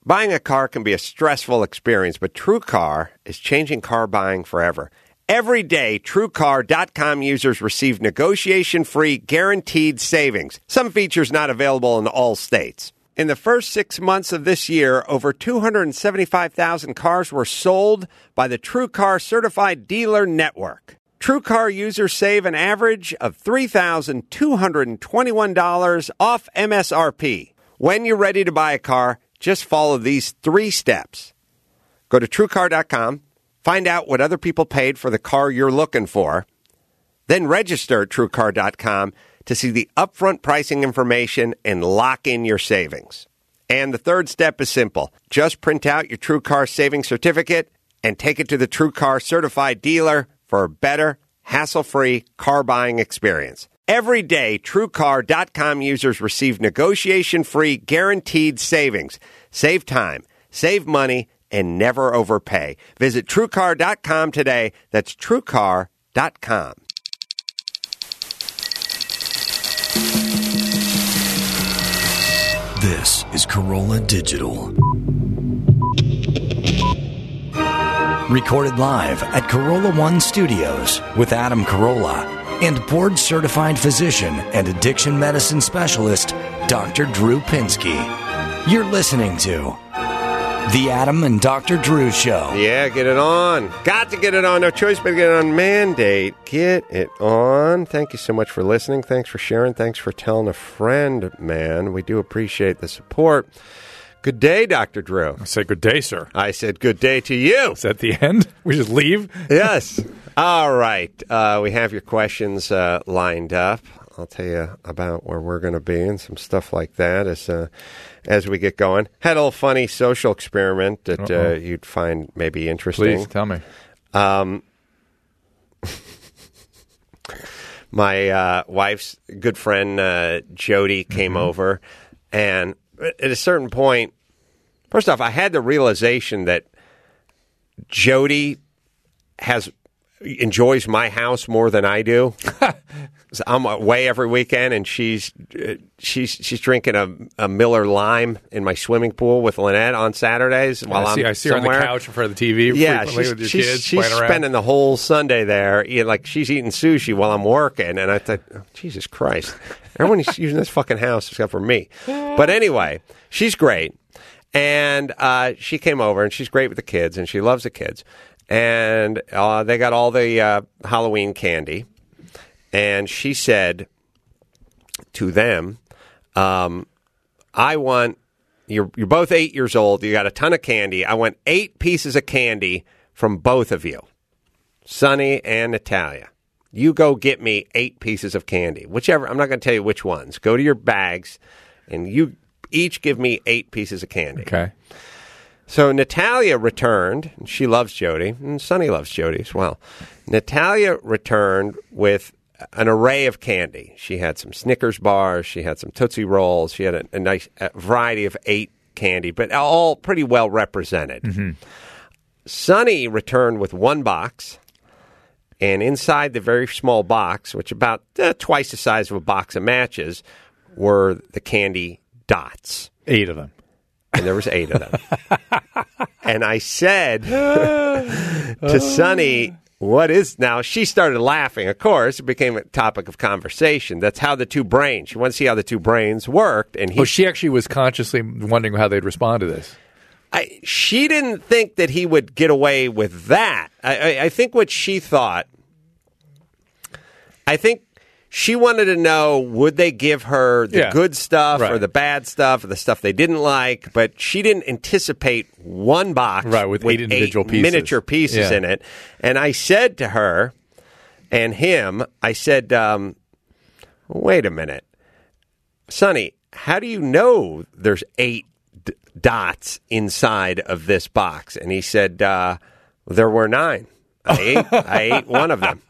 Buying a car can be a stressful experience, but TrueCar is changing car buying forever. Every day, TrueCar.com users receive negotiation-free, guaranteed savings. Some features not available in all states. In the first 6 months of this year, over 275,000 cars were sold by the TrueCar Certified Dealer Network. TrueCar users save an average of $3,221 off MSRP. When you're ready to buy a car, just follow these 3 steps. Go to TrueCar.com, find out what other people paid for the car you're looking for, then register at TrueCar.com to see the upfront pricing information and lock in your savings. And the third step is simple. Just print out your TrueCar savings certificate and take it to the TrueCar certified dealer for a better, hassle-free car buying experience. Every day, TrueCar.com users receive negotiation-free, guaranteed savings. Save time, save money, and never overpay. Visit TrueCar.com today. That's TrueCar.com. This is Corolla Digital. Recorded live at Corolla One Studios with Adam Carolla and board-certified physician and addiction medicine specialist, Dr. Drew Pinsky. You're listening to The Adam and Dr. Drew Show. Yeah, get it on. Got to get it on. No choice but to get it on. Mandate. Get it on. Thank you so much for listening. Thanks for sharing. Thanks for telling a friend, man. We do appreciate the support. Good day, Dr. Drew. I said good day, sir. I said good day to you. Is that the end? We just leave? Yes. All right. We have your questions lined up. I'll tell you about where we're going to be and some stuff like that as we get going. Had a little funny social experiment that you'd find maybe interesting. Please, tell me. My wife's good friend, Jody, came over, and at a certain point, first off, I had the realization that Jody enjoys my house more than I do. So I'm away every weekend, and she's drinking a Miller Lime in my swimming pool with Lynette on Saturdays while I see her somewhere. On the couch in front of the TV. Yeah, with your kids she's playing around. spending the whole Sunday there. Like she's eating sushi while I'm working, and I thought, oh, Jesus Christ, everyone's using this fucking house except for me. But anyway, she's great, and she came over, and she's great with the kids, and she loves the kids, and they got all the Halloween candy. And she said to them, I want, you're both 8 years old, you got a ton of candy. I want 8 pieces of candy from both of you, Sonny and Natalia. You go get me 8 pieces of candy, whichever. I'm not going to tell you which ones. Go to your bags, and you each give me 8 pieces of candy. Okay. So Natalia returned, and she loves Jody, and Sonny loves Jody as well. Natalia returned with an array of candy. She had some Snickers bars. She had some Tootsie Rolls. She had a nice variety of 8 candy, but all pretty well represented. Mm-hmm. Sonny returned with 1 box, and inside the very small box, which about twice the size of a box of matches, were the candy dots. 8 of them. And there was 8 of them. And I said to Sonny, what is now? She started laughing. Of course, it became a topic of conversation. That's how the two brains. She wanted to see how the two brains worked, and she actually was consciously wondering how they'd respond to this. She didn't think that he would get away with that. I think what she thought. I think she wanted to know, would they give her the good stuff or the bad stuff or the stuff they didn't like, but she didn't anticipate 1 box with 8 individual pieces. Miniature pieces in it. And I said to her and him, I said, wait a minute, Sonny, how do you know there's 8 dots inside of this box? And he said, there were 9. I ate one of them.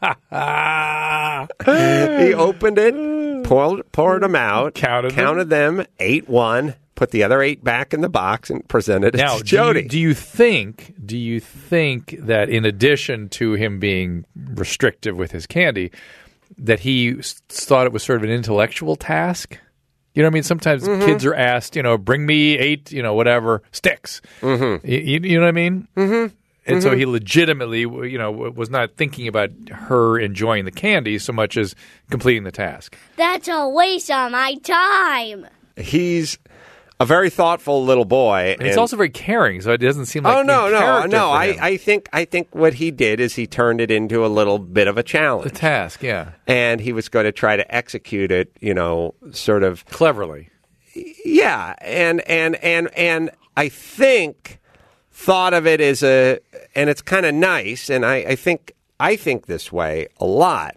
He opened it, poured them out, counted them, ate one, put the other 8 back in the box, and presented it to Jody. Do you think that in addition to him being restrictive with his candy, that he thought it was sort of an intellectual task? You know what I mean? Sometimes kids are asked, bring me 8, whatever, sticks. Mm-hmm. You know what I mean? Mm-hmm. And so he legitimately, was not thinking about her enjoying the candy so much as completing the task. That's a waste of my time. He's a very thoughtful little boy. And he's also very caring, so it doesn't seem like no. I I think what he did is he turned it into a little bit of a challenge. The task, yeah. And he was going to try to execute it, sort of cleverly. Yeah, and I think thought of it as and it's kind of nice, and I think this way a lot.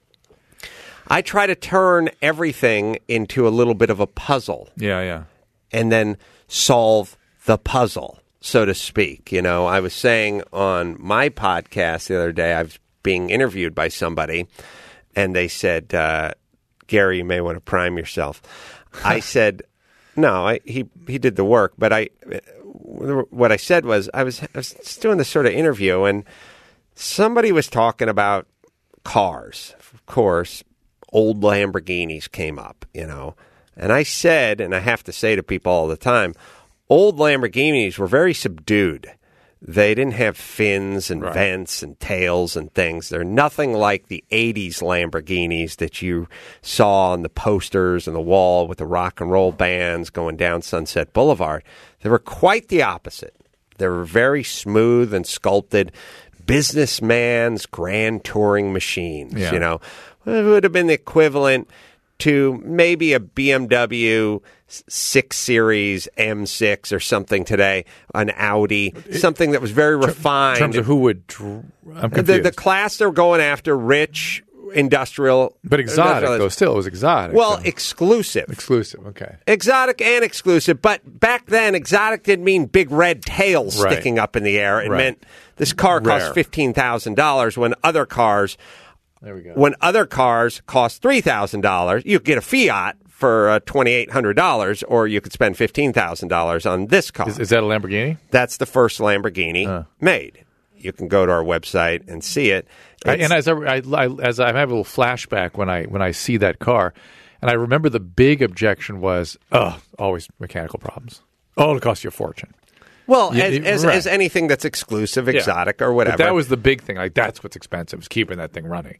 I try to turn everything into a little bit of a puzzle. Yeah. And then solve the puzzle, so to speak. I was saying on my podcast the other day, I was being interviewed by somebody, and they said, Gary, you may want to prime yourself. I said, no, he did the work, but what I said was I was just doing this sort of interview, and somebody was talking about cars. Of course, old Lamborghinis came up, And I said, and I have to say to people all the time, old Lamborghinis were very subdued. They didn't have fins and vents and tails and things. They're nothing like the 80s Lamborghinis that you saw on the posters and the wall with the rock and roll bands going down Sunset Boulevard. They were quite the opposite. They were very smooth and sculpted businessman's grand touring machines. Yeah. It would have been the equivalent to maybe a BMW 6 Series M6 or something today, an Audi, something that was very refined. In terms of who would... I'm confused. The class they're going after, rich, industrial... But exotic, though, still. It was exotic. Well, so. Exclusive. Exclusive, okay. Exotic and exclusive. But back then, exotic didn't mean big red tails sticking up in the air. It meant this car cost $15,000 when other cars... There we go. When other cars cost $3,000, you could get a Fiat for $2,800, or you could spend $15,000 on this car. Is that a Lamborghini? That's the first Lamborghini made. You can go to our website and see it. And as I have a little flashback when I see that car, and I remember the big objection was, always mechanical problems. Oh, it'll cost you a fortune. Well, as anything that's exclusive, exotic, or whatever. But that was the big thing. Like, that's what's expensive, is keeping that thing running.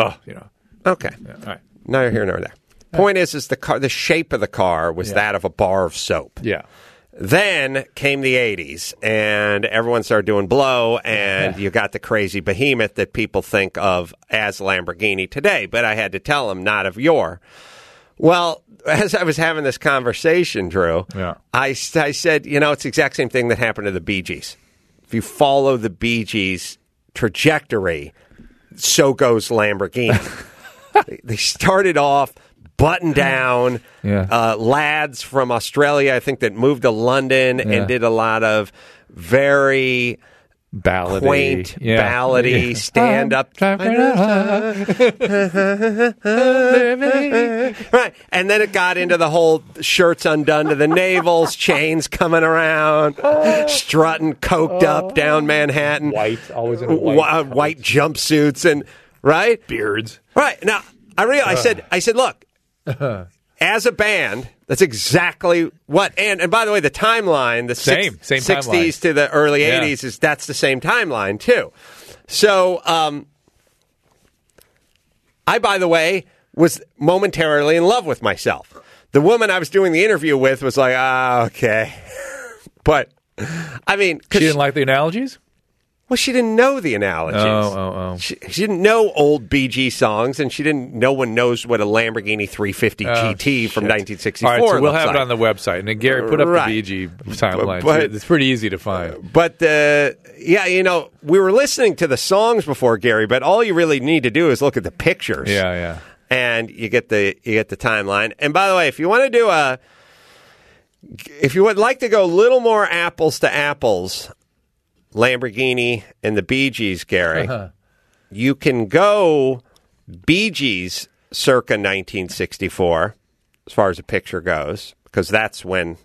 Okay. Yeah, all right. Neither here nor there. Point is the shape of the car was that of a bar of soap. Yeah. Then came the 80s, and everyone started doing blow, and you got the crazy behemoth that people think of as Lamborghini today. But I had to tell them, not of yore. Well, as I was having this conversation, Drew, I said, it's the exact same thing that happened to the Bee Gees. If you follow the Bee Gees' trajectory, so goes Lamborghini. They started off button down, lads from Australia, I think, that moved to London and did a lot of very... quaint, ballady, stand-up. Right. And then it got into the whole shirts undone to the navels, chains coming around, strutting, coked up down Manhattan. White, always in white jumpsuits and, right? Beards. Right. Now, I said, look, as a band, that's exactly what. And by the way, the timeline, the same 60s timeline. to the early 80s, that's the same timeline, too. So, I, by the way, was momentarily in love with myself. The woman I was doing the interview with was like, okay. But, I mean... She didn't like the analogies? Well, she didn't know the analogies. Oh. She didn't know old BG songs, and no one knows what a Lamborghini 350 GT from 1964 All right, so we'll have like. it on the website. And then, Gary, put up the BG timeline. It's pretty easy to find. But, we were listening to the songs before, Gary, but all you really need to do is look at the pictures. Yeah. And you get the timeline. And by the way, if you want to if you would like to go a little more apples to apples, Lamborghini and the Bee Gees, Gary, you can go Bee Gees circa 1964, as far as the picture goes, because that's when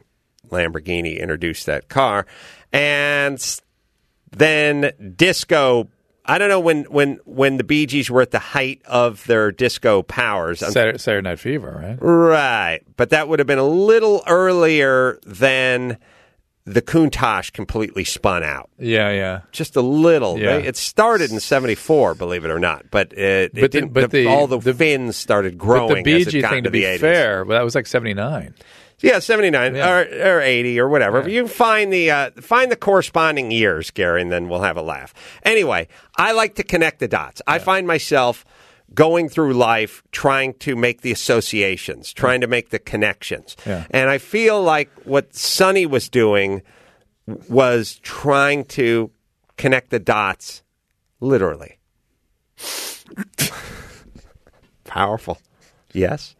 Lamborghini introduced that car. And then disco, I don't know when the Bee Gees were at the height of their disco powers. Saturday Night Fever, right? Right. But that would have been a little earlier than the Countach completely spun out. Yeah. Just a little. Yeah. It started in 74, believe it or not. But all the fins started growing. But the Bee as it Gees got thing, into to be the 80s. fair, well, that was like 79. Yeah, 79 or 80 or whatever. Yeah. You can find the corresponding years, Gary, and then we'll have a laugh. Anyway, I like to connect the dots. I find myself going through life trying to make the associations, trying to make the connections. Yeah. And I feel like what Sonny was doing was trying to connect the dots literally. Powerful. Yes?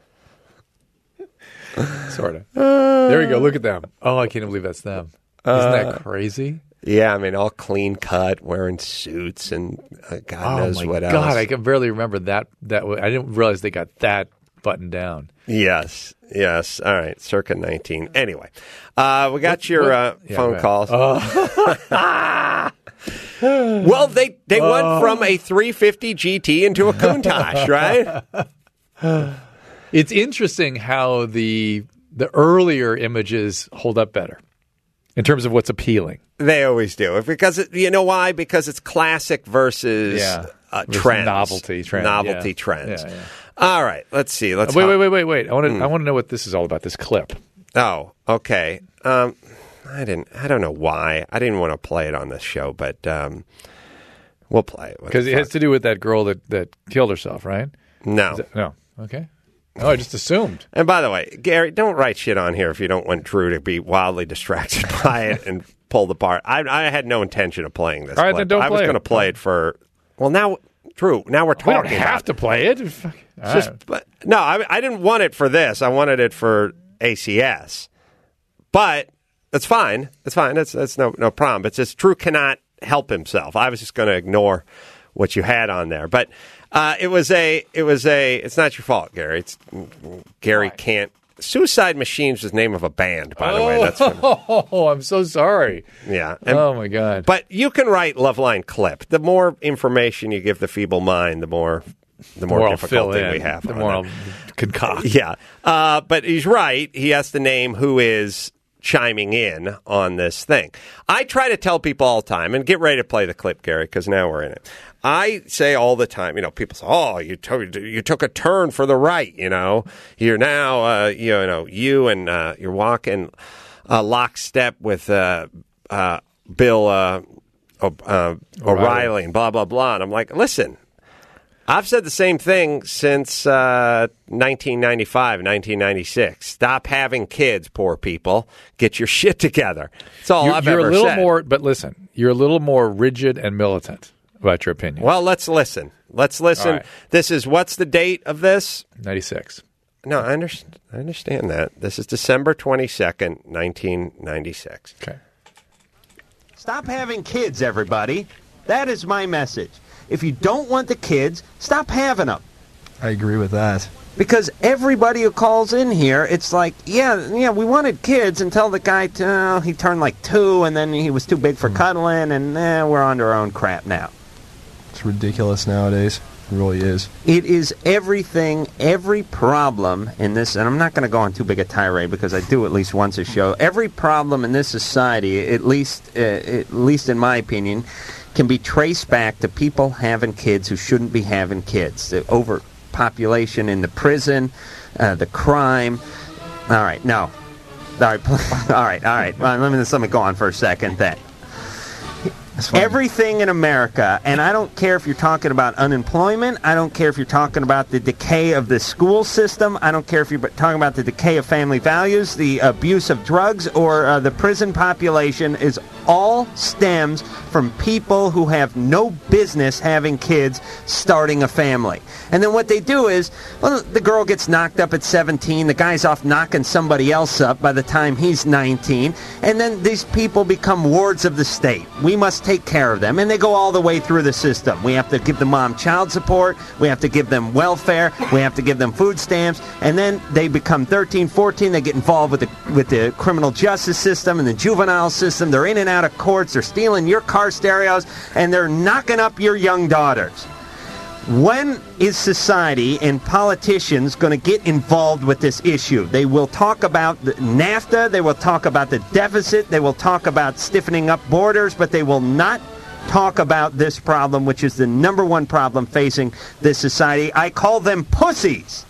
Sort of. There you go. Look at them. Oh, I can't believe that's them. Isn't that crazy? Yeah, I mean, all clean cut, wearing suits, and God knows what else. Oh, my God. I can barely remember that. I didn't realize they got that buttoned down. Yes. All right, circa 19. Anyway, we got your phone calls. Well, they went from a 350 GT into a Countach, right? It's interesting how the earlier images hold up better in terms of what's appealing. They always do. Because you know why? Because it's classic versus trends. Novelty trends. Yeah. All right, let's see. Wait. I want to know what this is all about, this clip. Oh, okay. I don't know why. I didn't want to play it on this show, but we'll play it. Because it has to do with that girl that killed herself, right? No. No. Okay. Oh, I just assumed. And by the way, Gary, don't write shit on here if you don't want Drew to be wildly distracted by it and pull the part. I had no intention of playing this. All right, clip. then don't I was play going to play it for. Well, now, Drew. Now we're talking. We don't have to play it. No, I didn't want it for this. I wanted it for ACS. But it's fine. It's fine. That's no problem. It's just Drew cannot help himself. I was just going to ignore what you had on there, but. It's not your fault, Gary. Gary can't. Suicide Machines was the name of a band, by the way. That's I'm so sorry. Yeah. Oh my God. But you can write Loveline clip. The more information you give the feeble mind, the more difficulty we have. The more I'll concoct. Yeah. But he's right. He has to name who is chiming in on this thing. I try to tell people all the time, and get ready to play the clip, Gary, because now we're in it. I say all the time, people say, "Oh, you took a turn for the right." You're now, you and you're walking lockstep with Bill O'Reilly and blah blah blah. And I'm like, listen, I've said the same thing since 1995, 1996. Stop having kids, poor people. Get your shit together. That's all I've ever said. But listen, you're a little more rigid and militant about your opinion. Well, let's listen. Right. This is, what's the date of this? 96. No, I understand that. This is December 22nd, 1996. Okay. Stop having kids, everybody. That is my message. If you don't want the kids, stop having them. I agree with that. Because everybody who calls in here, it's like, yeah, we wanted kids until the guy, he turned like 2, and then he was too big for cuddling, and we're on to our own crap now. It's ridiculous nowadays. It really is. It is everything, every problem in this, and I'm not going to go on too big a tirade because I do at least once a show. Every problem in this society, at least in my opinion, can be traced back to people having kids who shouldn't be having kids. The overpopulation in the prison, the crime. All right, no. All right. Let me go on for a second then. Everything in America, and I don't care if you're talking about unemployment, I don't care if you're talking about the decay of the school system, I don't care if you're talking about the decay of family values, the abuse of drugs, or the prison population, is all stems from people who have no business having kids starting a family. And then what they do is, well, the girl gets knocked up at 17, the guy's off knocking somebody else up by the time he's 19, and then these people become wards of the state. We must take care of them, and they go all the way through the system. We have to give the mom child support. We have to give them welfare. We have to give them food stamps. And then they become 13, 14. They get involved with the criminal justice system and the juvenile system. They're in and out of courts. They're stealing your car stereos, and they're knocking up your young daughters. When is society and politicians going to get involved with this issue? They will talk about the NAFTA, they will talk about the deficit, they will talk about stiffening up borders, but they will not talk about this problem, which is the number one problem facing this society. I call them pussies.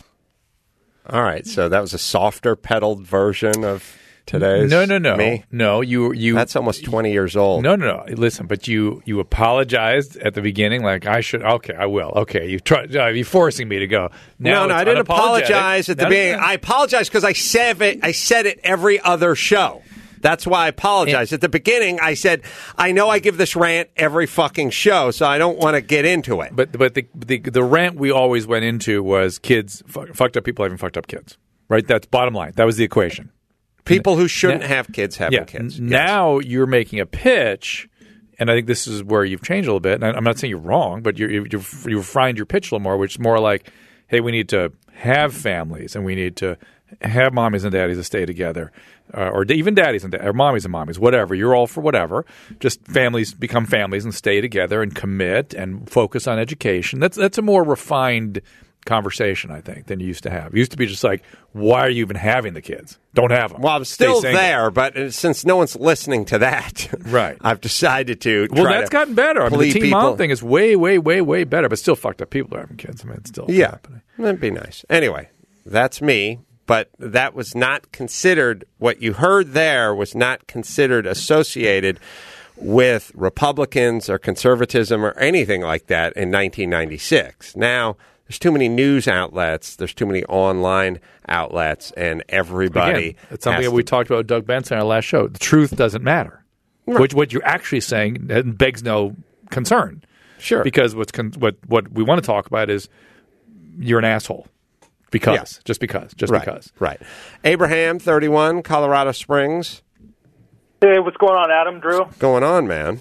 All right, so that was a softer pedaled version of today's me? No, you That's almost 20 years old. No. Listen, but you apologized at the beginning, like I should. Okay, I will. Okay, you're forcing me to go. Now No, I didn't apologize at the beginning. I apologized because I said it every other show. That's why I apologize. At the beginning, I said, I know I give this rant every fucking show, so I don't want to get into it. But the rant we always went into was kids, fucked up people having fucked up kids. Right? That's bottom line. That was the equation. People who shouldn't have kids having kids. Now you're making a pitch, and I think this is where you've changed a little bit. And I'm not saying you're wrong, but you've refined your pitch a little more, which is more like, hey, we need to have families, and we need to have mommies and daddies that stay together, or even daddies and or mommies and mommies, whatever. You're all for whatever. Just families become families and stay together and commit and focus on education. That's a more refined conversation, I think, than you used to have. It used to be just like, why are you even having the kids? Don't have them. Well, I'm still there, but since no one's listening to that, right, I've decided to Well, that's gotten better. I mean, the teen mom thing is way, way, way, way better, but still fucked up people are having kids. I mean, it's still happening. That'd be nice. Anyway, that's me, but that was not considered, what you heard there was not considered associated with Republicans or conservatism or anything like that in 1996. Now, there's too many news outlets. There's too many online outlets, and everybody. Again, it's something that we talked about with Doug Benson on our last show. The truth doesn't matter. Right. What you're actually saying begs no concern. Sure. Because what we want to talk about is you're an asshole. Just because. Right. Abraham, 31, Colorado Springs. Hey, what's going on, Adam, Drew? What's going on, man?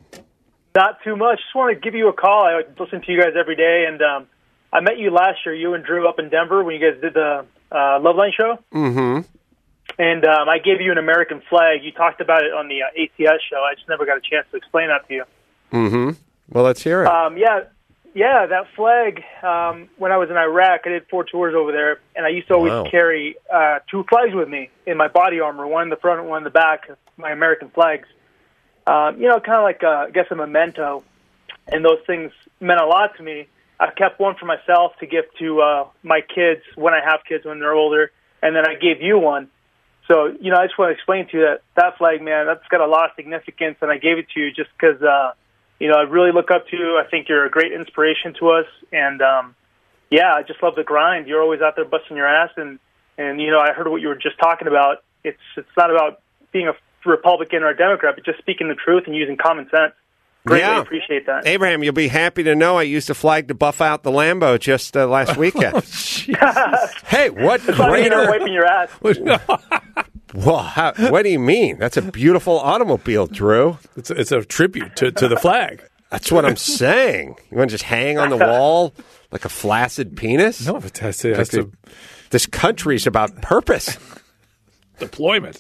Not too much. Just want to give you a call. I listen to you guys every day, and I met you last year, you and Drew, up in Denver when you guys did the Loveline show. Mm-hmm. And I gave you an American flag. You talked about it on the ATS show. I just never got a chance to explain that to you. Mm-hmm. Well, let's hear it. Yeah, that flag, when I was in Iraq, I did 4 tours over there, and I used to always carry 2 flags with me in my body armor, one in the front and one in the back, my American flags. Kind of like, I guess, a memento, and those things meant a lot to me. I kept one for myself to give to my kids when I have kids when they're older, and then I gave you one. So, I just want to explain to you that flag, man, that's got a lot of significance, and I gave it to you just because, I really look up to you. I think you're a great inspiration to us, and, I just love the grind. You're always out there busting your ass, and I heard what you were just talking about. It's not about being a Republican or a Democrat, but just speaking the truth and using common sense. Greatly appreciate that. Abraham, you'll be happy to know I used a flag to buff out the Lambo just last weekend. Hey, what greater... wiping your ass. Well, what do you mean? That's a beautiful automobile, Drew. It's a tribute to the flag. That's what I'm saying. You want to just hang on the wall like a flaccid penis? No, but this country's about purpose. Deployment.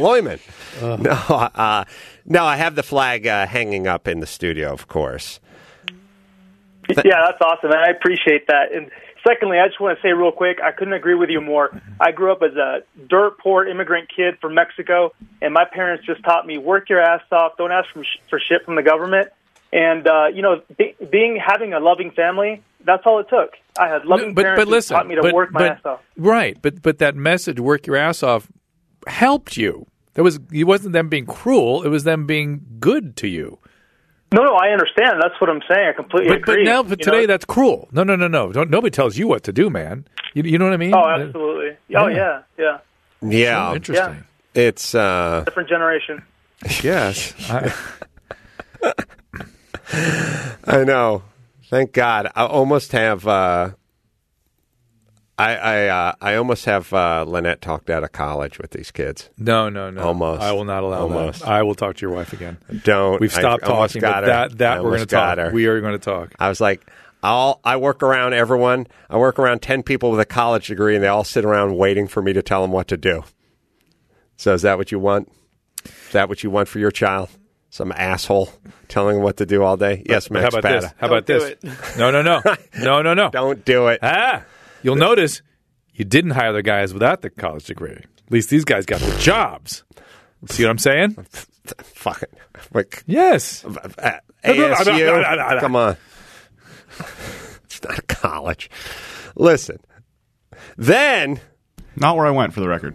No, I have the flag hanging up in the studio, of course. Yeah, that's awesome, and I appreciate that. And secondly, I just want to say real quick, I couldn't agree with you more. I grew up as a dirt poor immigrant kid from Mexico, and my parents just taught me, work your ass off, don't ask for shit from the government. And, having a loving family, that's all it took. I had loving parents who taught me to work my ass off. Right, but that message, work your ass off, helped you. It wasn't them being cruel, it was them being good to you. No, I understand. That's what I'm saying. I completely agree. But today, that's cruel. No. Nobody tells you what to do, man. You know what I mean? Oh, absolutely. Yeah. Yeah. Interesting. Yeah. It's different generation. Yes. I know. Thank God. I almost have I almost have Lynette talked out of college with these kids. No. Almost. I will not allow that. I will talk to your wife again. Don't. We've stopped talking, but that we're going to talk. Her. We are going to talk. I was like, I work around everyone. I work around 10 people with a college degree, and they all sit around waiting for me to tell them what to do. So is that what you want? Is that what you want for your child? Some asshole telling them what to do all day? Yes, Max Spada. How about this? No. No. Don't do it. You'll notice you didn't hire the guys without the college degree. At least these guys got the jobs. See what I'm saying? Fucking. Like, yes. ASU. Come on. It's not a college. Listen. Then. Not where I went, for the record.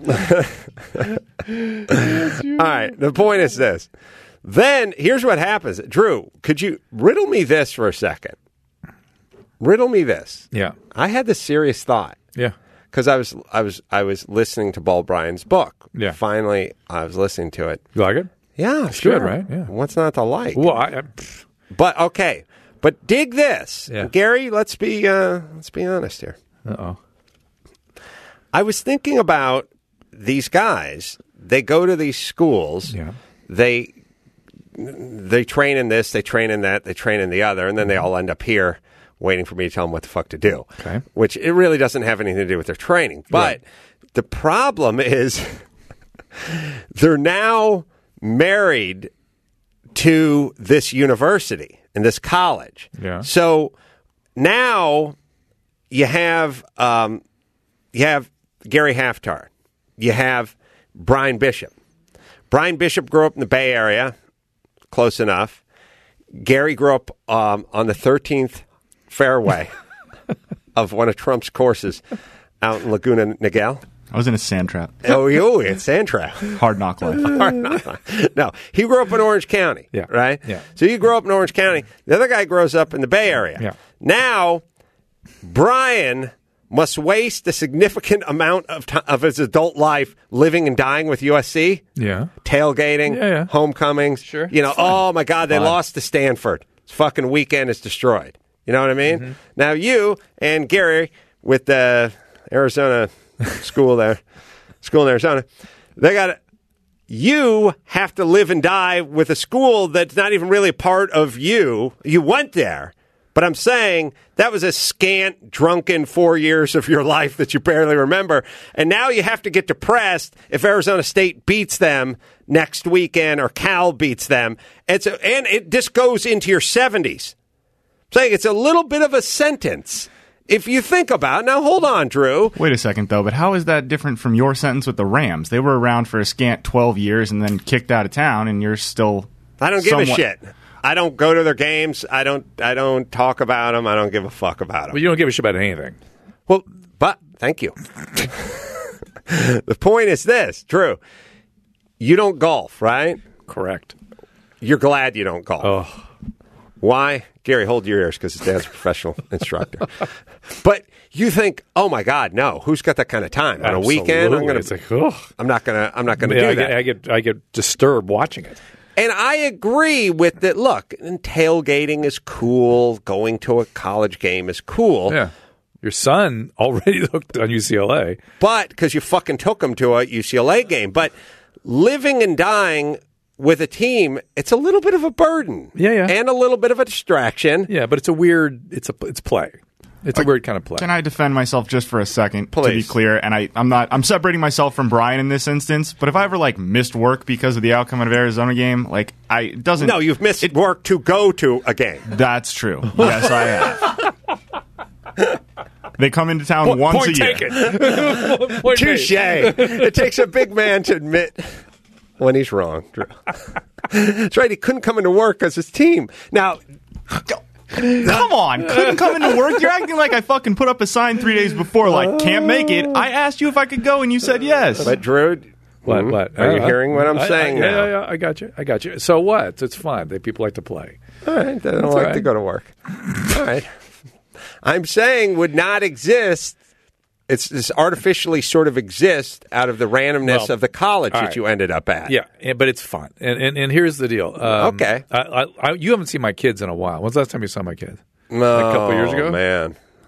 All right. The point is this. Then, here's what happens. Drew, could you riddle me this for a second? Riddle me this. Yeah. I had this serious thought. Yeah. Because I was listening to Paul Bryan's book. Yeah. Finally, I was listening to it. You like it? Yeah, it's sure. Good, right? Yeah. What's not to like? Well, But okay. But dig this. Yeah. Gary, let's be honest here. Uh-oh. I was thinking about these guys. They go to these schools. Yeah. They train in this, they train in that, they train in the other, and then they all end up here waiting for me to tell them what the fuck to do. Okay. Which it really doesn't have anything to do with their training. But the problem is they're now married to this university and this college. Yeah. So now you have Gary Haftar. You have Brian Bishop. Brian Bishop grew up in the Bay Area. Close enough. Gary grew up on the 13th fairway of one of Trump's courses out in Laguna Niguel. I was in a sand trap. Oh, it's sand trap. Hard knock life. No, he grew up in Orange County, right? Yeah. So you grew up in Orange County. The other guy grows up in the Bay Area. Yeah. Now, Brian must waste a significant amount of his adult life living and dying with USC. Yeah. Tailgating, homecomings. Sure. Oh my God, they lost to Stanford. This fucking weekend is destroyed. You know what I mean? Mm-hmm. Now you and Gary with the Arizona school in Arizona, you have to live and die with a school that's not even really a part of you. You went there. But I'm saying that was a scant, drunken 4 years of your life that you barely remember. And now you have to get depressed if Arizona State beats them next weekend or Cal beats them. And it just goes into your 70s. I'm saying it's a little bit of a sentence. If you think about it. Now, hold on, Drew. Wait a second, though. But how is that different from your sentence with the Rams? They were around for a scant 12 years and then kicked out of town, and you're still I don't give a shit. I don't go to their games. I don't talk about them. I don't give a fuck about them. Well, you don't give a shit about anything. Well, but thank you. The point is this, Drew. You don't golf, right? Correct. You're glad you don't golf. Oh. Why? Gary, hold your ears because his dad's a professional instructor. But you think, oh my God, no! Who's got that kind of time on a weekend? I'm not gonna do that. I get disturbed watching it. And I agree with that. Look, and tailgating is cool. Going to a college game is cool. Yeah. Your son already looked on UCLA. But because you fucking took him to a UCLA game. But living and dying with a team, it's a little bit of a burden. Yeah. And a little bit of a distraction. Yeah, but it's play. It's a weird kind of play. Can I defend myself just for a second, Please. to be clear? And I'm separating myself from Brian in this instance. But if I ever missed work because of the outcome of an Arizona game, it doesn't. No, you've missed work to go to a game. That's true. Yes, I have. They come into town once a year. Touche. It takes a big man to admit when he's wrong. That's right. He couldn't come into work because his team. Now. Come on, couldn't come into work? You're acting like I fucking put up a sign 3 days before, can't make it. I asked you if I could go, and you said yes. But Drew, what? Are you hearing what I'm saying now? Yeah, I got you. So what? It's fine. People like to play. All right, they don't like to go to work. All right. I'm saying would not exist. It's this artificially sort of exists out of the randomness of the college that you ended up at. Yeah, but it's fun. And here's the deal. Okay. You haven't seen my kids in a while. When's the last time you saw my kids? No, a couple years ago? Man.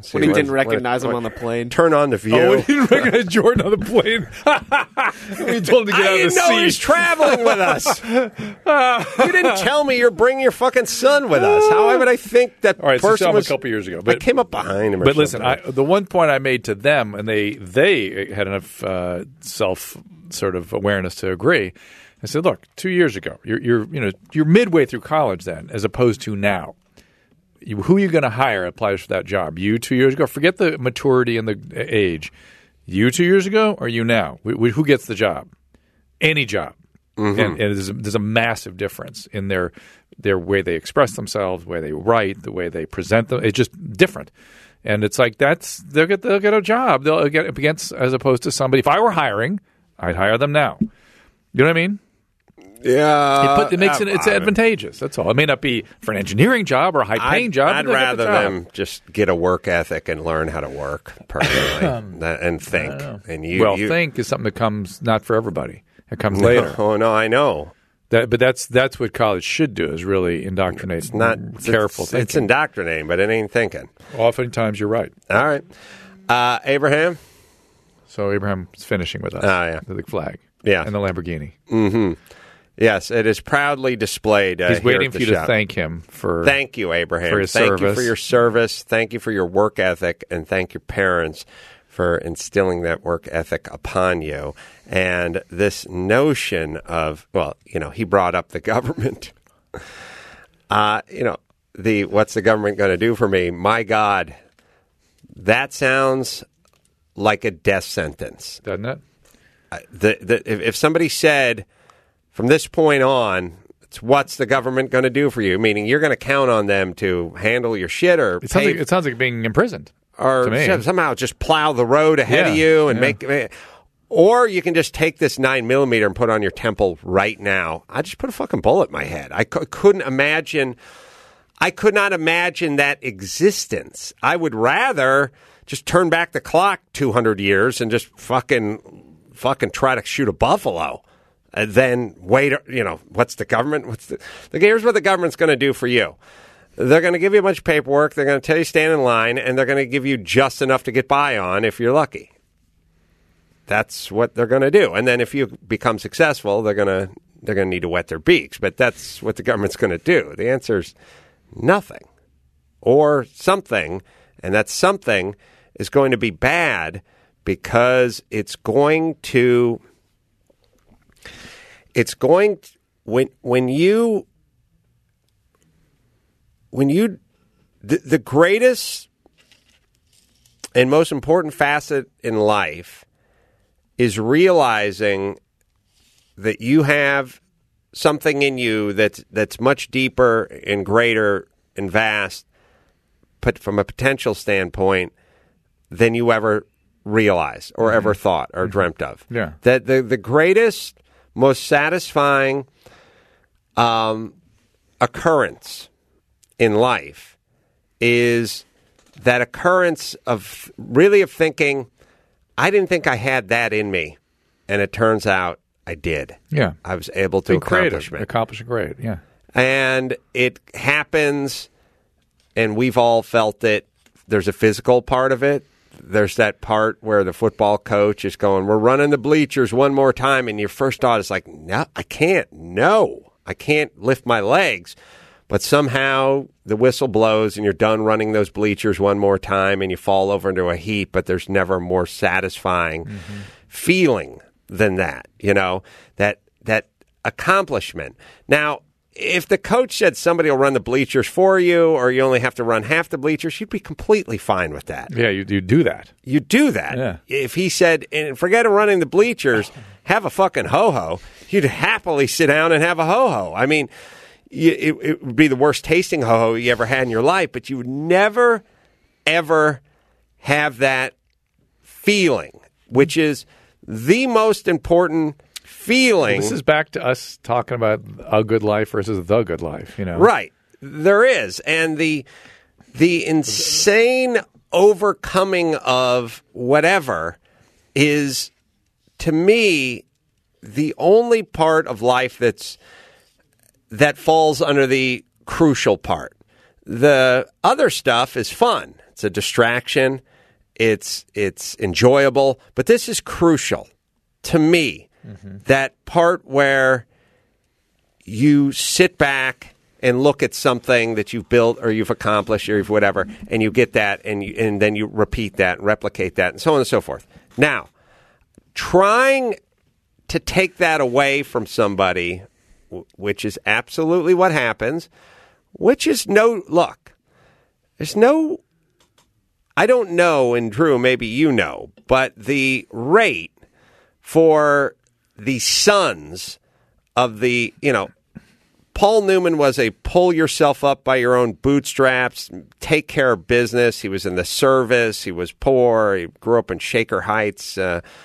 See When he what- didn't recognize what- him on the plane. Turn on the view. Oh, he didn't recognize Jordan on the plane. He told him to get I out of didn't the know seat. he was traveling with us. You didn't tell me you're bringing your fucking son with us. How would I think that All right, so you person saw him was a couple years ago. I came up behind him. Or But listen, something. the one point I made to them, and they had enough self sort of awareness to agree. I said, look, 2 years ago, you're midway through college then, as opposed to now. Who are you going to hire applies for that job? You 2 years ago? Forget the maturity and the age. You 2 years ago or you now? Who gets the job? Any job. Mm-hmm. And there's a massive difference in their way they express themselves, the way they write, the way they present them. It's just different. And it's like they'll get a job. They'll get up against, as opposed to somebody. If I were hiring, I'd hire them now. You know what I mean? Yeah, It makes it's advantageous. That's all. It may not be for an engineering job or a high-paying job. I'd but they'll get rather the job. them just get a work ethic and learn how to work personally and think. And think is something that comes not for everybody. It comes later. Oh no, I know. But that's what college should do, is really indoctrinate. It's not careful thinking. It's indoctrinating, but it ain't thinking. Oftentimes, you're right. All right, Abraham. So Abraham's finishing with us. Oh, yeah. The flag. Yeah. And the Lamborghini. Mm-hmm. Yes, it is proudly displayed. He's here waiting at for the you shop. to thank him for. Thank you, Abraham. For his thank service. you for your service. Thank you for your work ethic, and thank your parents for instilling that work ethic upon you. And this notion of, he brought up the government. What's the government going to do for me? My God, that sounds like a death sentence, doesn't it? If somebody said, from this point on, it's what's the government going to do for you? Meaning you're going to count on them to handle your shit or It sounds like being imprisoned. or to me. somehow just plow the road ahead of you and make. Or you can just take this 9mm and put it on your temple right now. I just put a fucking bullet in my head. I couldn't imagine. I could not imagine that existence. I would rather just turn back the clock 200 years and just fucking try to shoot a buffalo. And then wait, what's the government? Here's what the government's going to do for you. They're going to give you a bunch of paperwork. They're going to tell you stand in line, and they're going to give you just enough to get by on if you're lucky. That's what they're going to do. And then if you become successful, they're going to need to wet their beaks. But that's what the government's going to do. The answer is nothing or something, and that something is going to be bad because it's going to when you the greatest and most important facet in life is realizing that you have something in you that's much deeper and greater and vast, but from a potential standpoint, than you ever realized or ever thought or dreamt of. Yeah. That the greatest, most satisfying occurrence in life is that occurrence of thinking, I didn't think I had that in me, and it turns out I did. Yeah. I was able to accomplish it. Accomplish it great, yeah. And it happens, and we've all felt it. There's a physical part of it. There's that part where the football coach is going, we're running the bleachers one more time, and your first thought is like, no, I can't. No, I can't lift my legs. But somehow the whistle blows and you're done running those bleachers one more time and you fall over into a heap, but there's never more satisfying feeling than that, that accomplishment. Now, if the coach said somebody will run the bleachers for you or you only have to run half the bleachers, you'd be completely fine with that. Yeah, you do that. You do that. Yeah. If he said, and forget running the bleachers, have a fucking ho-ho, you'd happily sit down and have a ho-ho. I mean, it would be the worst tasting ho-ho you ever had in your life, but you would never, ever have that feeling, which is the most important feeling. This is back to us talking about a good life versus the good life, Right. There is. And the insane overcoming of whatever is, to me, the only part of life that falls under the crucial part. The other stuff is fun. It's a distraction. It's enjoyable. But this is crucial to me, that part where you sit back and look at something that you've built or you've accomplished or you've whatever, and you get that, and then you repeat that, and replicate that, and so on and so forth. Now, trying to take that away from somebody, which is absolutely what happens, which is there's no, I don't know, and Drew, maybe you know, but the rate for the sons of the, Paul Newman was a pull yourself up by your own bootstraps, take care of business. He was in the service. He was poor. He grew up in Shaker Heights,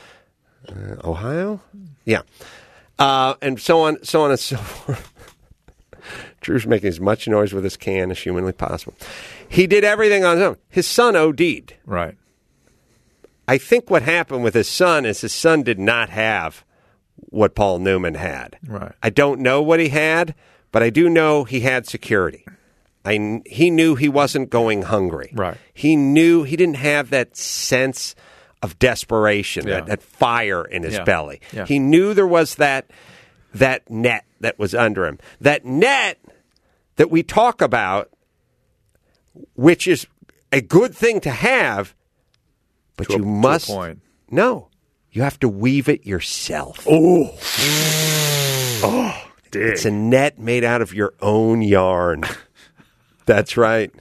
Ohio? Yeah. And so on and so forth. Drew's making as much noise with his can as humanly possible. He did everything on his own. His son OD'd. Right. I think what happened with his son is his son did not have what Paul Newman had. Right. I don't know what he had, but I do know he had security. He knew he wasn't going hungry. Right. He knew he didn't have that sense of desperation, that fire in his belly. Yeah. He knew there was that net that was under him. That net that we talk about, which is a good thing to have, but you must... To a point. No. You have to weave it yourself. Oh, dig. It's a net made out of your own yarn. That's right.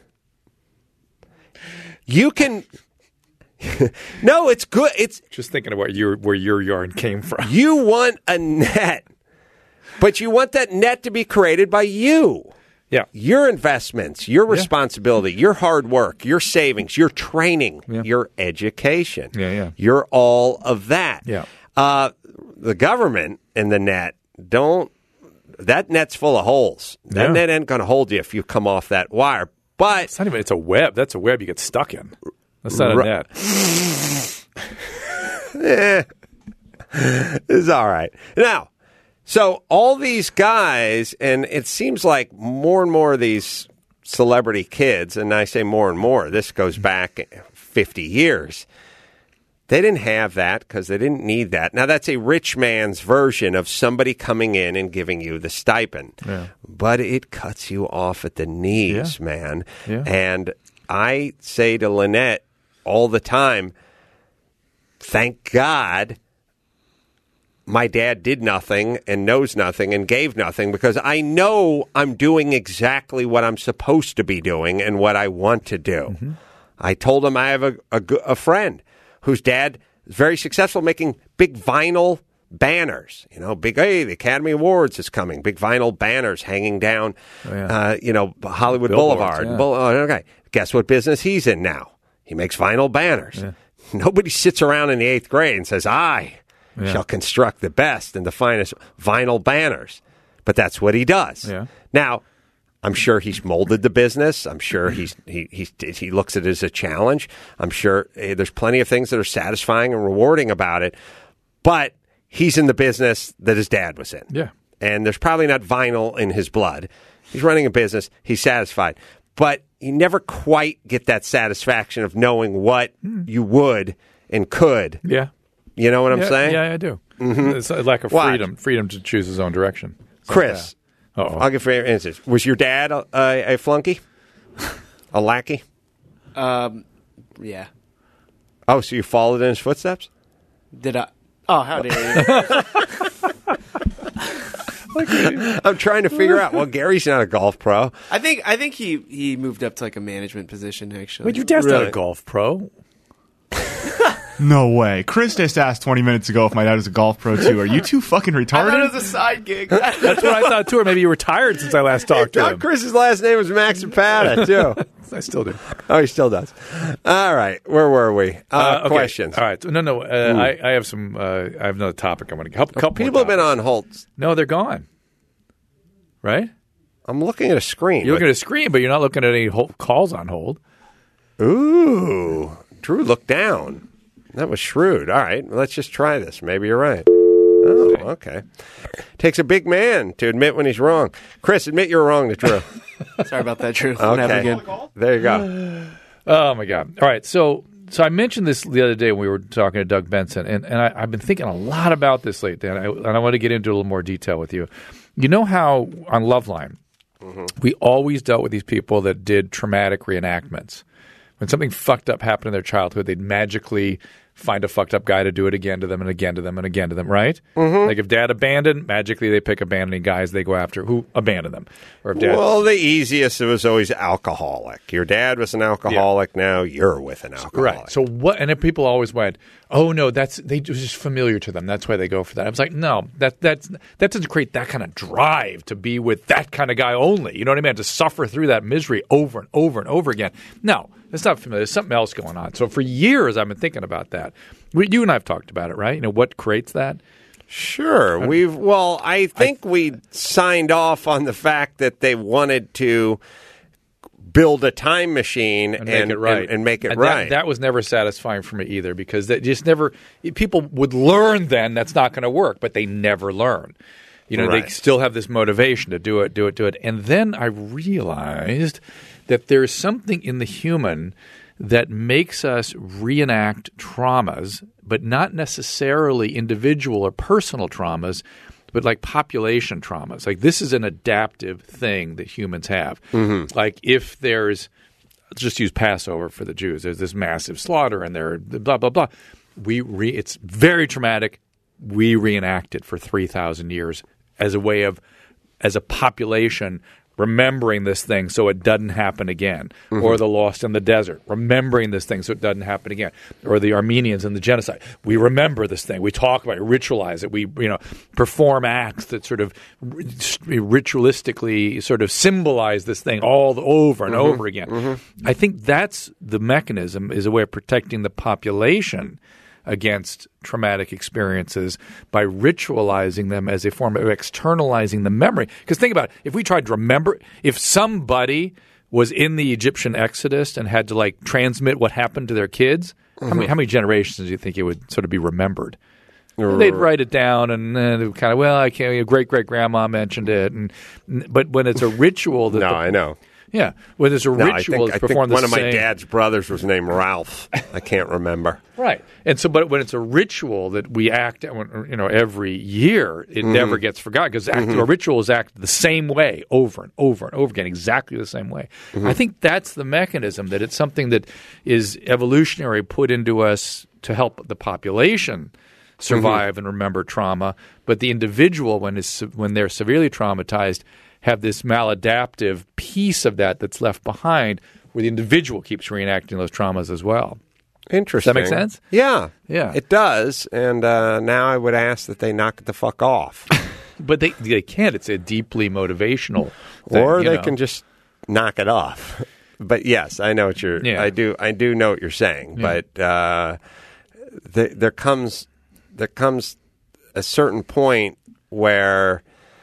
You can... No, it's good. It's just thinking about where your yarn came from. You want a net, but you want that net to be created by you. Yeah. Your investments, your responsibility, your hard work, your savings, your training, your education. Yeah. You're all of that. Yeah. The government and the net that net's full of holes. That net ain't going to hold you if you come off that wire. But it's a web. That's a web you get stuck in. That's not a net. It's all right. Now, so all these guys, and it seems like more and more of these celebrity kids, and I say more and more, this goes back 50 years, they didn't have that because they didn't need that. Now, that's a rich man's version of somebody coming in and giving you the stipend. Yeah. But it cuts you off at the knees, man. Yeah. And I say to Lynette all the time, thank God my dad did nothing and knows nothing and gave nothing, because I know I'm doing exactly what I'm supposed to be doing and what I want to do. Mm-hmm. I told him I have a friend whose dad is very successful making big vinyl banners. The Academy Awards is coming. Big vinyl banners hanging down, Hollywood Boulevard. Yeah. Okay. Guess what business he's in now? He makes vinyl banners. Yeah. Nobody sits around in the 8th grade and says, I shall construct the best and the finest vinyl banners. But that's what he does. Yeah. Now, I'm sure he's molded the business. I'm sure he looks at it as a challenge. I'm sure there's plenty of things that are satisfying and rewarding about it. But he's in the business that his dad was in. Yeah. And there's probably not vinyl in his blood. He's running a business. He's satisfied. But you never quite get that satisfaction of knowing what you would and could. Yeah. You know what I'm saying? Yeah, I do. Mm-hmm. It's a lack of freedom to choose his own direction. Chris, I'll give you answers. Was your dad a flunky? A lackey? Yeah. Oh, so you followed in his footsteps? Did I? Oh, how dare you? I'm trying to figure out. Well, Gary's not a golf pro. I think he moved up to like a management position, actually. But your dad's not a golf pro. No way. Chris just asked 20 minutes ago if my dad was a golf pro, too. Are you two fucking retarded? I thought it was a side gig. That's what I thought, too. Or maybe you retired since I last talked to him. Chris's last name was Maxipata, too. I still do. Oh, he still does. All right. Where were we? Okay. Questions. All right. No. I have some. I have another topic I want to get. Couple people have been on hold. No, they're gone. Right? I'm looking at a screen. You're looking at a screen, but you're not looking at any calls on hold. Ooh. Drew looked down. That was shrewd. All right. Let's just try this. Maybe you're right. Oh, okay. Takes a big man to admit when he's wrong. Chris, admit you're wrong to Drew. Sorry about that, Drew. Okay. There you go. Oh my God! All right, so I mentioned this the other day when we were talking to Doug Benson, and I've been thinking a lot about this lately, and I want to get into a little more detail with you. You know how on Loveline, we always dealt with these people that did traumatic reenactments. When something fucked up happened in their childhood, they'd magically find a fucked up guy to do it again to them and again to them and again to them, right? Like if dad abandoned, magically they pick abandoning guys they go after who abandoned them. Or if dad, well, the easiest was always alcoholic. Your dad was an alcoholic. Now you're with an alcoholic. Right. So what? And then people always went, "Oh no, they just familiar to them. That's why they go for that." I was like, no, that doesn't create that kind of drive to be with that kind of guy only. You know what I mean? To suffer through that misery over and over and over again. No, it's not familiar. There's something else going on. So for years, I've been thinking about that. You and I have talked about it, right? You know what creates that? Sure. I think we signed off on the fact that they wanted to build a time machine and make it right. And make it right. That was never satisfying for me either, because that just never – people would learn then that's not going to work, but they never learn. You know, They still have this motivation to do it. And then I realized that there's something in the human that makes us reenact traumas, but not necessarily individual or personal traumas, but like population traumas. Like this is an adaptive thing that humans have. Like if there's – let's just use Passover for the Jews. There's this massive slaughter and they're blah, blah, blah. It's very traumatic. We reenact it for 3,000 years as a way of – as a population – remembering this thing so it doesn't happen again, or the lost in the desert, remembering this thing so it doesn't happen again, or the Armenians and the genocide. We remember this thing. We talk about it, ritualize it. We perform acts that sort of ritualistically sort of symbolize this thing all over and over again. I think that's the mechanism, is a way of protecting the population against traumatic experiences by ritualizing them as a form of externalizing the memory. Because think about it. If we tried to remember – if somebody was in the Egyptian Exodus and had to like transmit what happened to their kids, how many generations do you think it would sort of be remembered? They'd write it down and then kind of, well, I can't – great-great-grandma mentioned it. But when it's a ritual that – I know. Yeah, when there's a ritual, I think one of my dad's brothers was named Ralph. I can't remember. Right, and so, but when it's a ritual that we act, every year, it never gets forgotten because our rituals act the same way over and over and over again, exactly the same way. I think that's the mechanism, that it's something that is evolutionary put into us to help the population survive and remember trauma, but the individual, when they're severely traumatized, have this maladaptive piece of that's left behind, where the individual keeps reenacting those traumas as well. Interesting. Does that make sense? Yeah. Yeah. It does. And now I would ask that they knock it the fuck off. But they can't. It's a deeply motivational thing. Or they can just knock it off. But yes, I know what you're I do know what you're saying. Yeah. But there comes a certain point where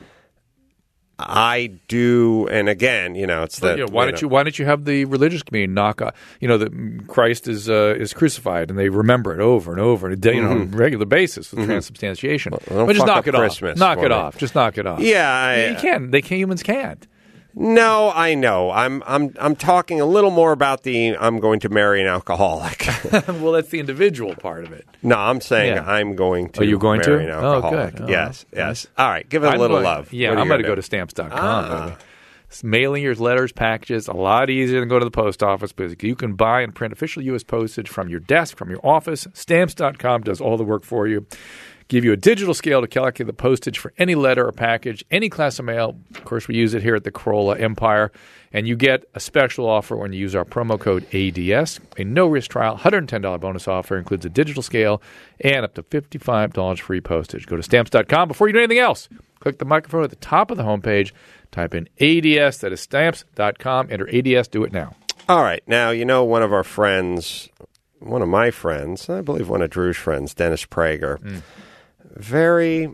I do, and again, it's that. Why don't you have the religious community knock off? That Christ is crucified, and they remember it over and over, on a regular basis with transubstantiation. But just knock it off. Knock it off. Just knock it off. Yeah, you can. Humans can't. No, I know. I'm talking a little more about I'm going to marry an alcoholic. Well, that's the individual part of it. No, I'm saying I'm going to. Are you going marry to? an alcoholic? Oh, good. Yes. All right, give it a little love. Yeah, I'm going to go to Stamps.com. Mailing your letters, packages, a lot easier than go to the post office, because you can buy and print official U.S. postage from your desk, from your office. Stamps.com does all the work for you. Give you a digital scale to calculate the postage for any letter or package, any class of mail. Of course, we use it here at the Corolla Empire. And you get a special offer when you use our promo code ADS. A no-risk trial, $110 bonus offer, includes a digital scale and up to $55 free postage. Go to Stamps.com. Before you do anything else, click the microphone at the top of the homepage. Type in ADS. That is Stamps.com. Enter ADS. Do it now. All right. Now, one of my friends, I believe one of Drew's friends, Dennis Prager, very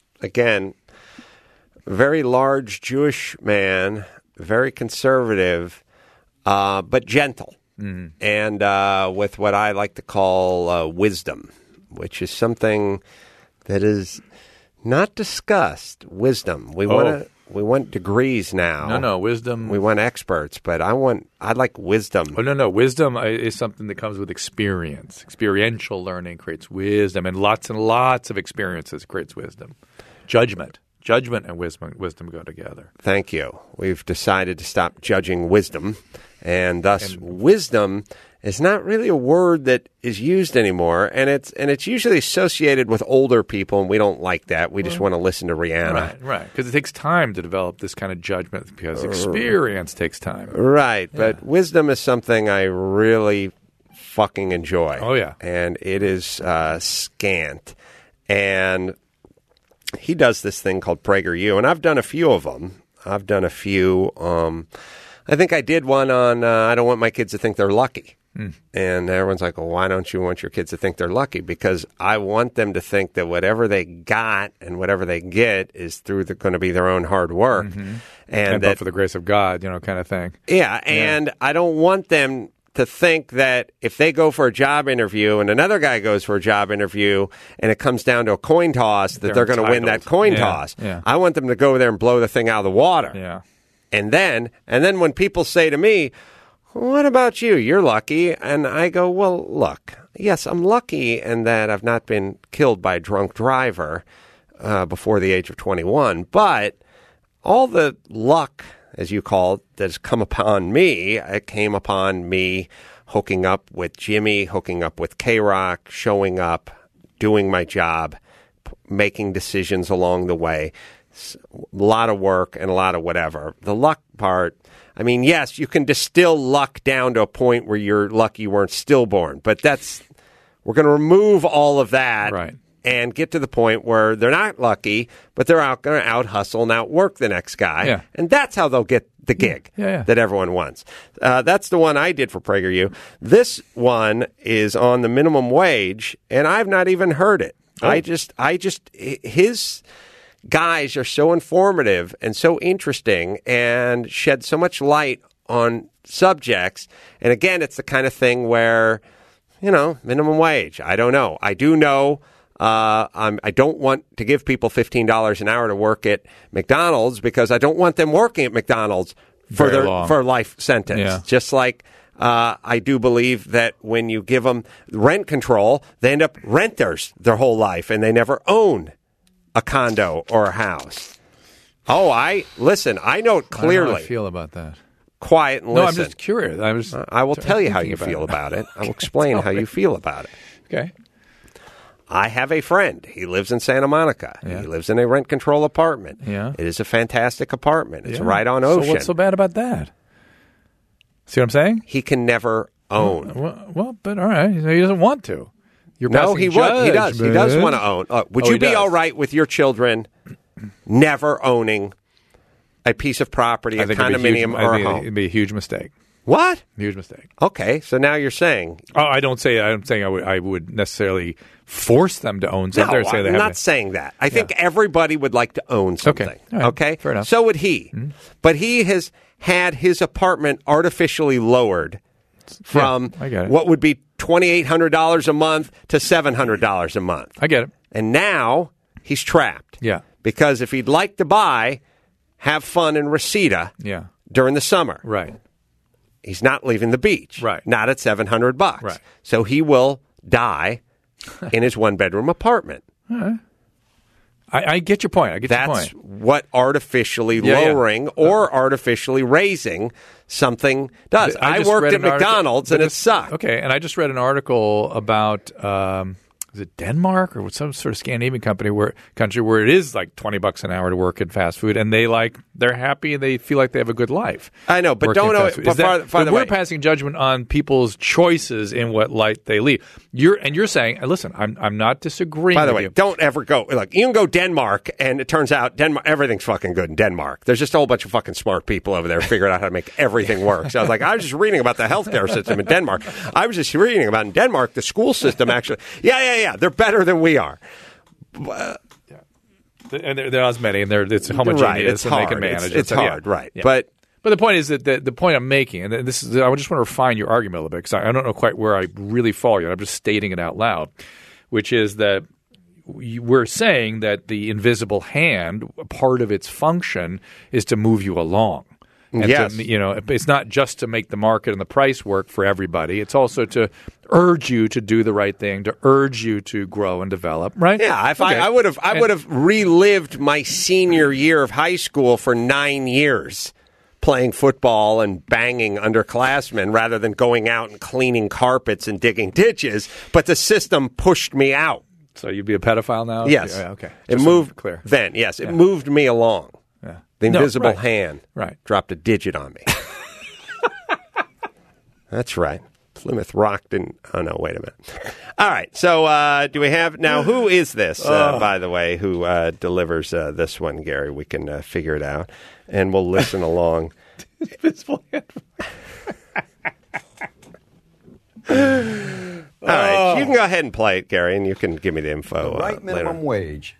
large Jewish man, very conservative, but gentle, and with what I like to call wisdom, which is something that is not discussed. Wisdom. We want degrees now. No, wisdom. We want experts, but I'd like wisdom. Oh, no. Wisdom is something that comes with experience. Experiential learning creates wisdom, and lots of experiences creates wisdom. Judgment and wisdom go together. Thank you. We've decided to stop judging wisdom, and thus wisdom is not really a word that is used anymore, and it's usually associated with older people, and we don't like that. We just want to listen to Rihanna. Right. Because it takes time to develop this kind of judgment because experience takes time. Right, but wisdom is something I really fucking enjoy. Oh, yeah. And it is scant. And he does this thing called PragerU, and I've done a few of them. I think I did one on I don't want my kids to think they're lucky. And everyone's like, well, why don't you want your kids to think they're lucky? Because I want them to think that whatever they got and whatever they get is going to be their own hard work. And that for the grace of God, kind of thing. Yeah, and I don't want them to think that if they go for a job interview and another guy goes for a job interview and it comes down to a coin toss, that they're going to win that coin toss. Yeah. I want them to go there and blow the thing out of the water. Yeah. And then when people say to me, what about you? You're lucky. And I go, well, look, yes, I'm lucky in that I've not been killed by a drunk driver before the age of 21. But all the luck, as you call it, that has come upon me, it came upon me hooking up with Jimmy, hooking up with K-Rock, showing up, doing my job, making decisions along the way. A lot of work and a lot of whatever. The luck part, I mean, yes, you can distill luck down to a point where you're lucky you weren't stillborn, but we're going to remove all of that and get to the point where they're not lucky, but they're going to out hustle and outwork the next guy. Yeah. And that's how they'll get the gig that everyone wants. That's the one I did for PragerU. This one is on the minimum wage, and I've not even heard it. Oh. His guys are so informative and so interesting and shed so much light on subjects. And again, it's the kind of thing where, minimum wage. I don't know. I do know I don't want to give people $15 an hour to work at McDonald's because I don't want them working at McDonald's for a life sentence. Yeah. Just like I do believe that when you give them rent control, they end up renters their whole life and they never own a condo or a house. Oh, I know it clearly. I don't know how I feel about that. Quiet and listen. No, I'm just curious. I will tell you how you feel about it. I will explain how you feel about it. Okay. I have a friend. He lives in Santa Monica. Yeah. He lives in a rent control apartment. Yeah. It is a fantastic apartment. It's right on ocean. So what's so bad about that? See what I'm saying? He can never own. Well, but all right. He doesn't want to. No, he would. He does. He does want to own. Would you be all right with your children never owning a piece of property, a condominium, or a home? It'd be a huge mistake. What? Huge mistake. Okay, so now you're saying. Oh, I'm saying I would necessarily force them to own something. No, I'm not saying that. I think everybody would like to own something. Okay. All right. Okay? Fair enough. So would he. Mm-hmm. But he has had his apartment artificially lowered from what would be $2,800 a month to $700 a month. I get it. And now he's trapped. Yeah. Because if he'd like to have fun in Reseda during the summer. Right. He's not leaving the beach. Right. Not at $700. Right. So he will die in his one-bedroom apartment. All right. I get your point. That's what artificially lowering or artificially raising something does. I worked at McDonald's and it sucked. Okay, and I just read an article about is it Denmark or some sort of Scandinavian country where it is like $20 an hour to work in fast food, and they're happy and they feel like they have a good life. I know, but don't know. But we're passing judgment on people's choices in what light they lead. You're saying, listen, I'm not disagreeing. By the with way, you. don't ever go. Look, you can go Denmark, and it turns out everything's fucking good in Denmark. There's just a whole bunch of fucking smart people over there figuring out how to make everything work. So I was just reading about the healthcare system in Denmark. I was just reading about in Denmark the school system actually. Yeah. They're better than we are. And they're not as many, and it's homogeneous, right, it's and hard. They can manage it's it. hard, right. Yeah. But the point is that the point I'm making, and this is, I just want to refine your argument a little bit because I don't know quite where I really fall yet. I'm just stating it out loud, which is that we're saying that the invisible hand, part of its function is to move you along. And yes. It's not just to make the market and the price work for everybody. It's also to urge you to do the right thing, to urge you to grow and develop, right? Yeah, I would have relived my senior year of high school for 9 years playing football and banging underclassmen rather than going out and cleaning carpets and digging ditches, but the system pushed me out. So you'd be a pedophile now? Yes. Yeah, okay. It Just moved clear. then, yes. It moved me along. Yeah. The invisible hand Right. dropped a digit on me. That's right. Plymouth Rock didn't. Oh, no, wait a minute. All right. So do we have. Now, who is this, by the way, who delivers this one, Gary? We can figure it out, and we'll listen along. Invisible hand. All right. You can go ahead and play it, Gary, and you can give me the info The right minimum later. wage,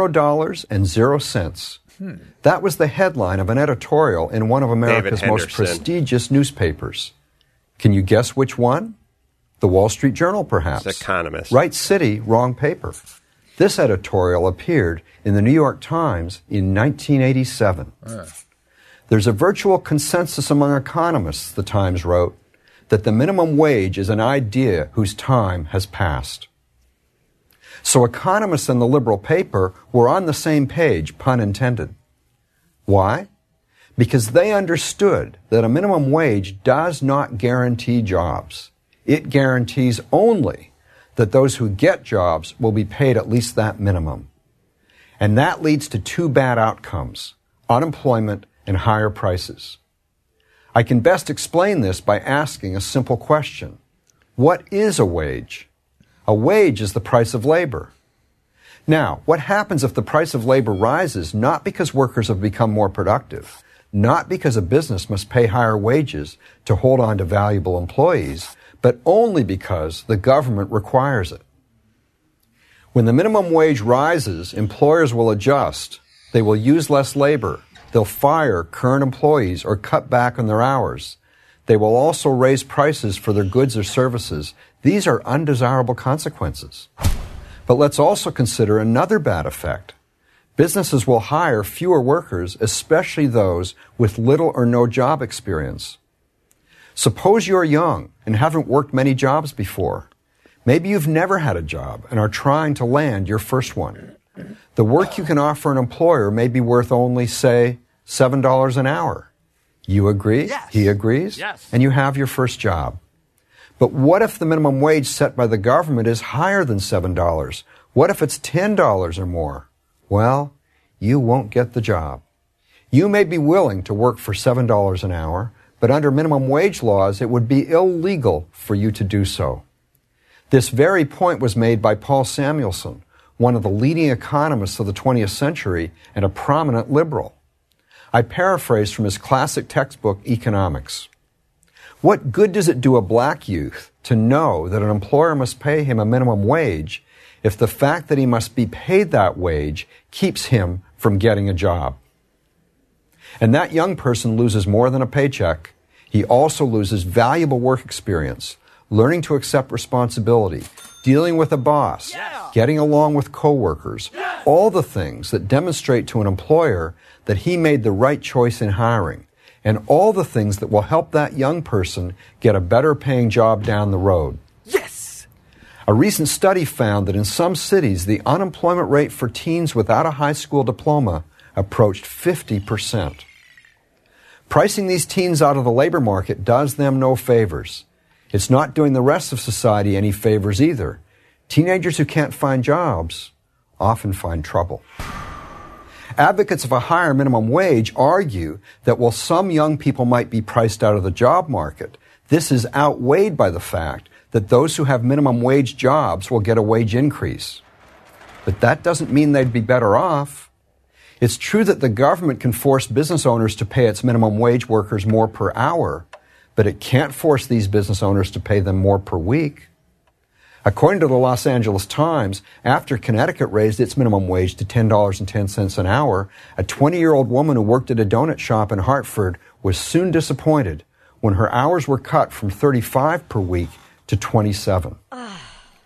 $0.00. That was the headline of an editorial in one of America's most prestigious newspapers. Can you guess which one? The Wall Street Journal, perhaps. It's Economist. Right city, wrong paper. This editorial appeared in the New York Times in 1987. There's a virtual consensus among economists, the Times wrote, that the minimum wage is an idea whose time has passed. So economists and the liberal paper were on the same page, pun intended. Why? Because they understood that a minimum wage does not guarantee jobs. It guarantees only that those who get jobs will be paid at least that minimum. And that leads to two bad outcomes: unemployment and higher prices. I can best explain this by asking a simple question. What is a wage? A wage is the price of labor. Now, what happens if the price of labor rises not because workers have become more productive, not because a business must pay higher wages to hold on to valuable employees, but only because the government requires it? When the minimum wage rises, employers will adjust. They will use less labor. They'll fire current employees or cut back on their hours. They will also raise prices for their goods or services. These are undesirable consequences. But let's also consider another bad effect. Businesses will hire fewer workers, especially those with little or no job experience. Suppose you're young and haven't worked many jobs before. Maybe you've never had a job and are trying to land your first one. The work you can offer an employer may be worth only, say, $7 an hour. You agree? Yes. He agrees? Yes. And you have your first job. But what if the minimum wage set by the government is higher than $7? What if it's $10 or more? Well, you won't get the job. You may be willing to work for $7 an hour, but under minimum wage laws, it would be illegal for you to do so. This very point was made by Paul Samuelson, one of the leading economists of the 20th century and a prominent liberal. I paraphrase from his classic textbook, Economics. What good does it do a black youth to know that an employer must pay him a minimum wage if the fact that he must be paid that wage keeps him from getting a job? And that young person loses more than a paycheck. He also loses valuable work experience, learning to accept responsibility, dealing with a boss, getting along with coworkers, all the things that demonstrate to an employer that he made the right choice in hiring, and all the things that will help that young person get a better paying job down the road. Yes! A recent study found that in some cities, the unemployment rate for teens without a high school diploma approached 50%. Pricing these teens out of the labor market does them no favors. It's not doing the rest of society any favors either. Teenagers who can't find jobs often find trouble. Advocates of a higher minimum wage argue that while some young people might be priced out of the job market, this is outweighed by the fact that those who have minimum wage jobs will get a wage increase. But that doesn't mean they'd be better off. It's true that the government can force business owners to pay its minimum wage workers more per hour, but it can't force these business owners to pay them more per week. According to the Los Angeles Times, after Connecticut raised its minimum wage to $10.10 an hour, a 20-year-old woman who worked at a donut shop in Hartford was soon disappointed when her hours were cut from 35 per week to 27.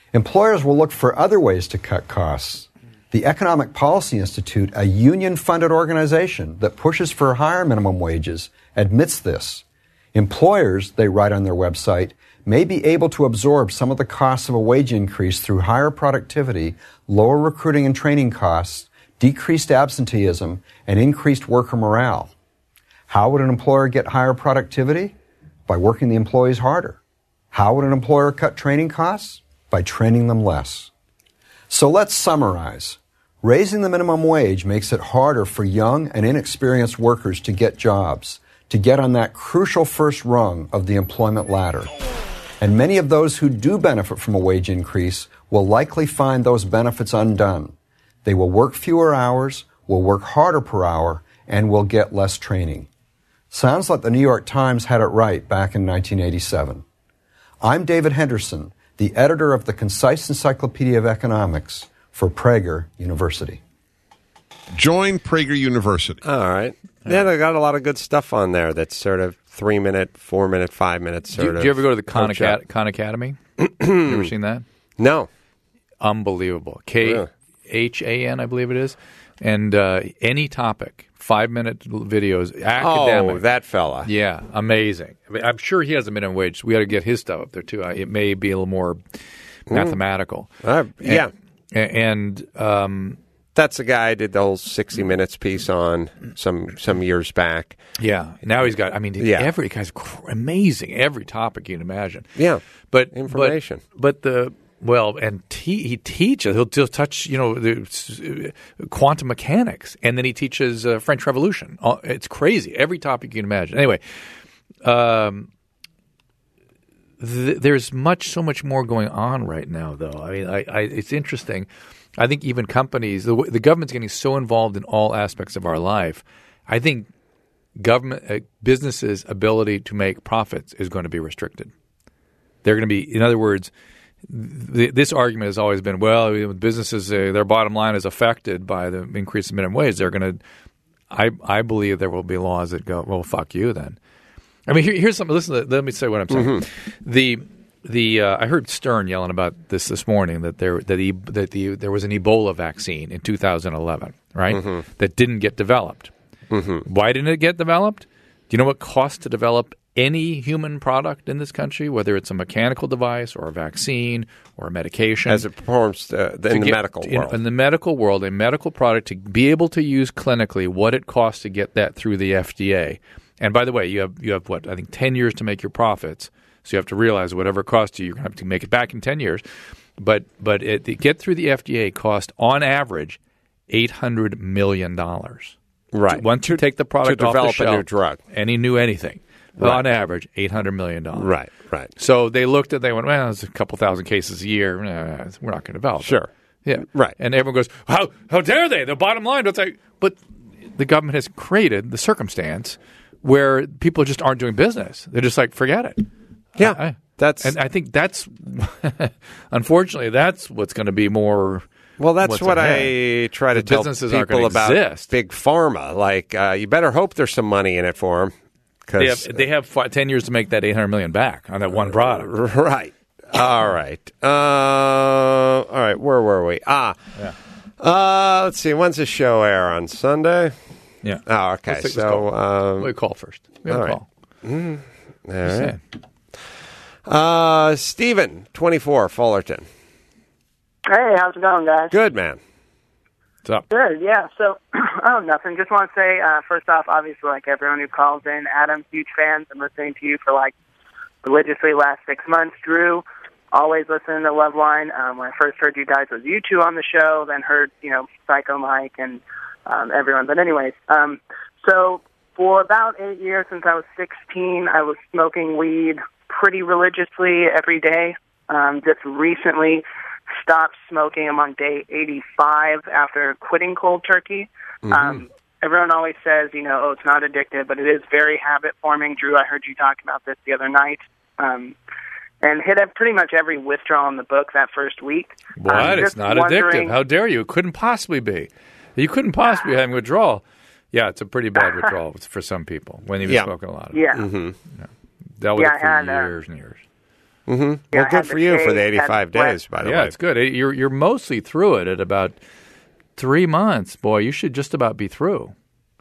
Employers will look for other ways to cut costs. The Economic Policy Institute, a union-funded organization that pushes for higher minimum wages, admits this. Employers, they write on their website, may be able to absorb some of the costs of a wage increase through higher productivity, lower recruiting and training costs, decreased absenteeism, and increased worker morale. How would an employer get higher productivity? By working the employees harder. How would an employer cut training costs? By training them less. So let's summarize. Raising the minimum wage makes it harder for young and inexperienced workers to get jobs, to get on that crucial first rung of the employment ladder. And many of those who do benefit from a wage increase will likely find those benefits undone. They will work fewer hours, will work harder per hour, and will get less training. Sounds like the New York Times had it right back in 1987. I'm David Henderson, the editor of the Concise Encyclopedia of Economics for Prager University. Join Prager University. All right. Yeah, they got a lot of good stuff on there that's sort of 3-minute, 4-minute, 5-minute sort of. Do you ever go to the Khan Academy? You ever seen that? No. Unbelievable. KHAN, I believe it is. And any topic, 5-minute videos, academic. Oh, that fella. Yeah, amazing. I mean, I'm sure he has a minimum wage. So we got to get his stuff up there, too. It may be a little more mathematical. Yeah. And that's the guy I did the whole 60 Minutes piece on some years back. Yeah. Now he's got, every guy's amazing. Every topic you can imagine. Yeah. But information. He teaches. He'll touch, the quantum mechanics, and then he teaches French Revolution. It's crazy. Every topic you can imagine. Anyway, there's so much more going on right now, though. I mean, it's interesting. I think even companies, the government's getting so involved in all aspects of our life. I think businesses' ability to make profits is going to be restricted. They're going to be, in other words, this argument has always been, well, businesses, their bottom line is affected by the increase in minimum wage. They're going to, I believe there will be laws that go, well, fuck you then. I mean, here's something. Let me say what I'm saying. Mm-hmm. I heard Stern yelling about this morning that there was an Ebola vaccine in 2011, right? Mm-hmm. That didn't get developed. Mm-hmm. Why didn't it get developed? Do you know what it costs to develop any human product in this country, whether it's a mechanical device or a vaccine or a medication? As it performs in the medical world. In the medical world, a medical product to be able to use clinically, what it costs to get that through the FDA. And by the way, you have what, I think 10 years to make your profits. So you have to realize whatever it costs you, you're going to have to make it back in 10 years. But to get through the FDA cost, on average, $800 million. Right. Once you take the product off the shelf, to develop a new drug. Anything. Right. On average, $800 million. Right. So they looked at, they went, well, there's a couple thousand cases a year. We're not going to develop Sure. it. Yeah. Right. And everyone goes, how dare they? The bottom line, don't they? But the government has created the circumstance where people just aren't doing business. They're just like, forget it. Yeah. And I think that's, unfortunately, that's what's going to be more. Well, that's what I try to tell people about big pharma. Like, you better hope there's some money in it for them. They have 10 years to make that $800 million back on that one product. Right. All right. All right. Where were we? Let's see. When's the show air? On Sunday? Yeah. Oh, okay. So we call first. We have a call. All right. Stephen, 24, Fullerton. Hey, how's it going, guys? Good, man. What's up? Good, yeah. So, nothing. Just want to say, first off, obviously, like everyone who calls in, Adam, huge fans. I'm listening to you for, religiously last 6 months. Drew, always listening to Loveline. When I first heard you guys, was you two on the show, then heard, Psycho Mike and everyone. But anyways, so for about 8 years, since I was 16, I was smoking weed pretty religiously every day. Just recently stopped smoking. I'm on day 85 after quitting cold turkey. Mm-hmm. Everyone always says, it's not addictive, but it is very habit-forming. Drew, I heard you talking about this the other night. And hit pretty much every withdrawal in the book that first week. What? It's not addictive. How dare you? It couldn't possibly be. You couldn't possibly have withdrawal. Yeah, it's a pretty bad withdrawal for some people when you've been smoking a lot of it. Yeah. Mm-hmm. Dealt with it for years and years. Mm-hmm. Well, good for you for the 85 days, by the way. Yeah, it's good. You're mostly through it at about 3 months. Boy, you should just about be through.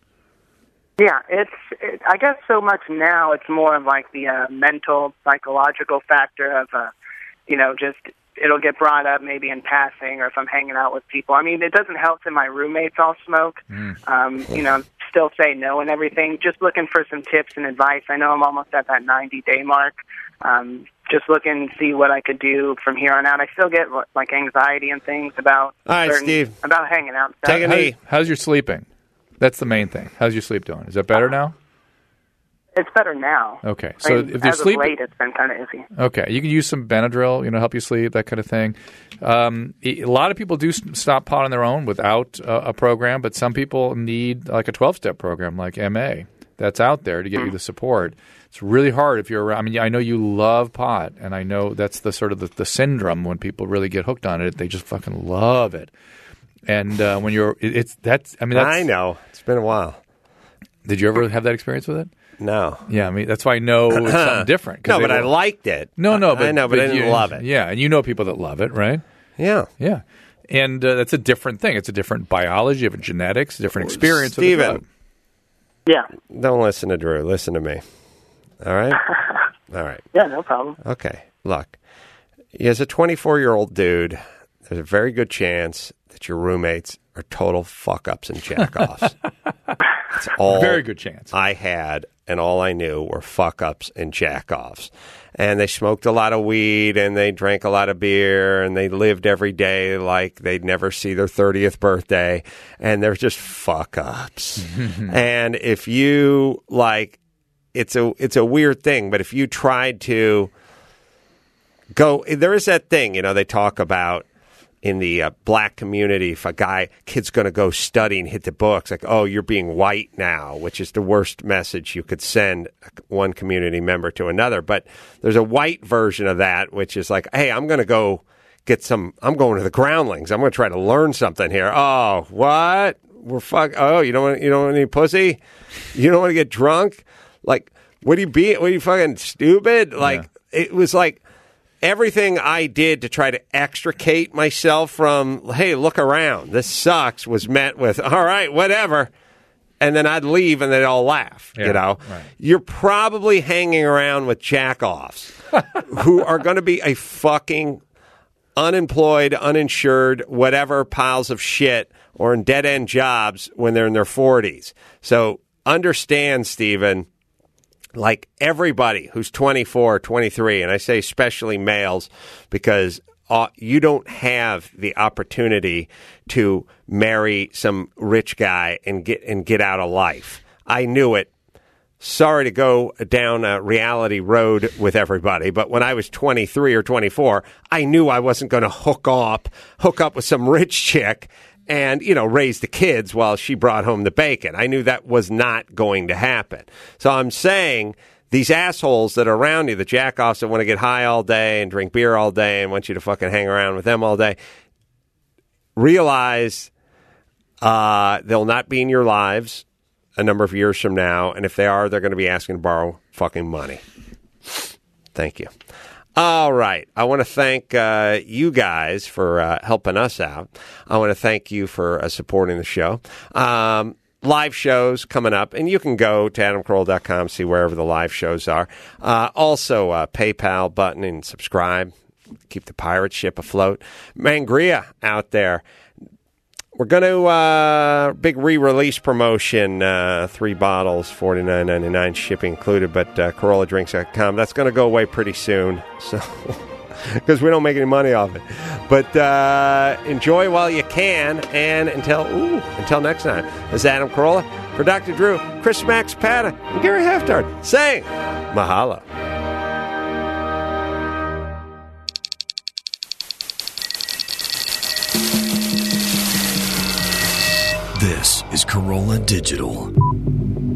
Yeah, I guess so much now it's more of like the mental, psychological factor of, just it'll get brought up maybe in passing or if I'm hanging out with people. I mean, it doesn't help that my roommates all smoke, still say no and everything. Just looking for some tips and advice. I know I'm almost at that 90-day mark. Just looking to see what I could do from here on out. I still get like anxiety and things about about hanging out and stuff. Take a knee. How's your sleeping? That's the main thing. How's your sleep doing? Is that better now? It's better now. Okay, so if you sleep, of late, it's been kind of iffy. Okay, you can use some Benadryl, help you sleep, that kind of thing. A lot of people do stop pot on their own without a program, but some people need like a 12-step program, like MA, that's out there to get you the support. It's really hard if you're around. I mean, I know you love pot, and I know that's the sort of the syndrome when people really get hooked on it. They just fucking love it. And when you're, I know. It's been a while. Did you ever have that experience with it? No. Yeah, I mean, that's why I know it's something different. No, but I liked it. No, but I know, but I didn't love it. Yeah, and you know people that love it, right? Yeah. Yeah. And that's a different thing. It's a different biology, different genetics, different experience. Steven. Yeah. Don't listen to Drew. Listen to me. All right? All right. Yeah, no problem. Okay. Look, as a 24-year-old dude, there's a very good chance that your roommates are total fuck-ups and jack-offs. That's all very good chance. I had, and all I knew were fuck-ups and jack-offs. And they smoked a lot of weed, and they drank a lot of beer, and they lived every day like they'd never see their 30th birthday. And they're just fuck-ups. And if you, it's a weird thing, but if you tried to go, there is that thing, they talk about in the black community, if kid's going to go study and hit the books, like, oh, you're being white now, which is the worst message you could send one community member to another. But there's a white version of that, which is like, hey, I'm going to go I'm going to the Groundlings. I'm going to try to learn something here. Oh, what? Oh, you don't want any pussy? You don't want to get drunk? Like, what are you fucking stupid? Like, It was like, everything I did to try to extricate myself from, hey, look around, this sucks, was met with, all right, whatever. And then I'd leave and they'd all laugh, Right. You're probably hanging around with jack-offs who are going to be a fucking unemployed, uninsured, whatever piles of shit or in dead-end jobs when they're in their 40s. So understand, Stephen, like everybody who's 24, 23, and I say especially males because you don't have the opportunity to marry some rich guy and get out of life. I knew it. Sorry to go down a reality road with everybody, but when I was 23 or 24, I knew I wasn't going to hook up with some rich chick and, raise the kids while she brought home the bacon. I knew that was not going to happen. So I'm saying these assholes that are around you, the jack-offs that want to get high all day and drink beer all day and want you to fucking hang around with them all day, realize they'll not be in your lives a number of years from now. And if they are, they're going to be asking to borrow fucking money. Thank you. All right. I want to thank you guys for helping us out. I want to thank you for supporting the show. Live shows coming up, and you can go to adamcarolla.com, see wherever the live shows are. Also, PayPal button and subscribe. Keep the pirate ship afloat. Mangria out there. We're going to big re-release promotion, 3 bottles, $49.99, shipping included, but CorollaDrinks.com. That's going to go away pretty soon, so because we don't make any money off it. But enjoy while you can, and until next time. This is Adam Carolla for Dr. Drew, Chris Max Pata, and Gary Haftard saying mahalo. This is Corolla Digital.